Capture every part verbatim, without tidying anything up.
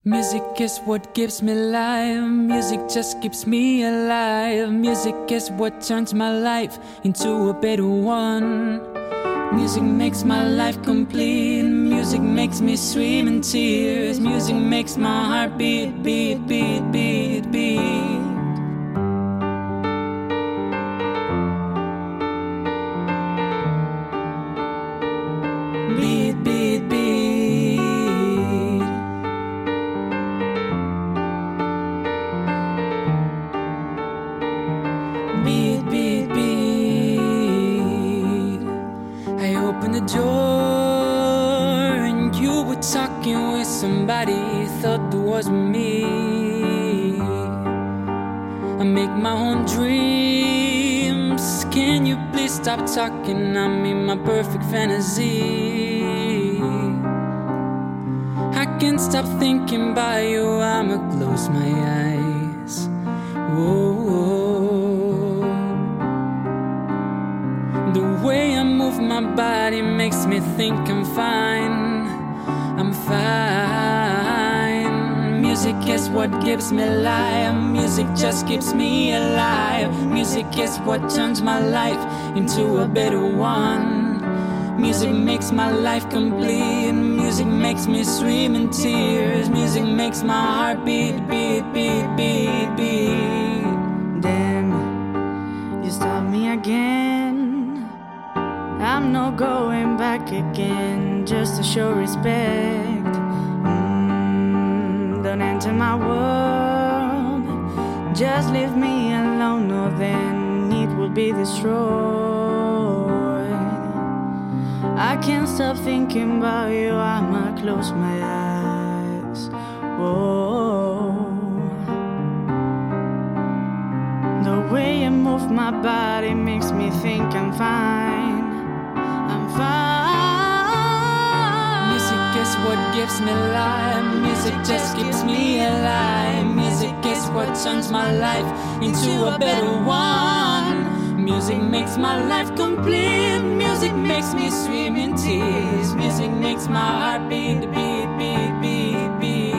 Music is what gives me life, music just keeps me alive. Music is what turns my life into a better one. Music makes my life complete, music makes me swim in tears. Music makes my heart beat, beat, beat, beat, beat. Beat, beat, beat. Beat, beat, beat. I opened the door and you were talking with somebody, thought it was me. I make my own dreams. Can you please stop talking? I'm in my perfect fantasy. I can't stop thinking about you. I'ma close my eyes. Whoa, whoa. The way I move my body makes me think I'm fine. I'm fine. Music is what gives me life. Music just keeps me alive. Music is what turns my life into a better one. Music makes my life complete. Music makes me swim in tears. Music makes my heart beat, beat, beat, beat, beat. Damn, you stopped me again. I'm not going back again, just to show respect. Mm, don't enter my world, just leave me alone, or then it will be destroyed. I can't stop thinking about you, I'ma close my eyes. Whoa. The way I move my body makes me think I'm fine. I'm fine. Music is what gives me life. Music just keeps me alive. Music is what turns my life into a better one. Music makes my life complete. Music makes me swim in tears. Music makes my heart beat, beat, beat, beat, beat.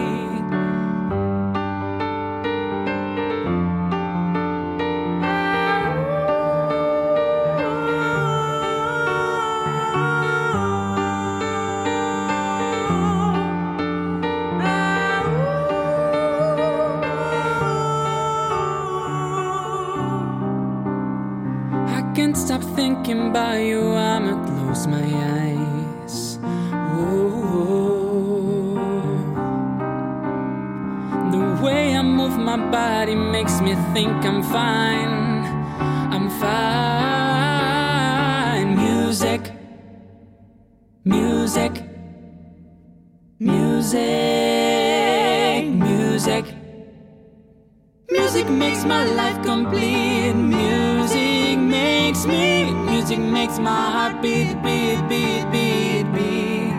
Can't stop thinking about you, I'ma close my eyes. Whoa. The way I move my body makes me think I'm fine. I'm fine. Music, music, music, music. Music makes my life complete. Music makes me, music makes my heart beat, beat, beat, beat, beat.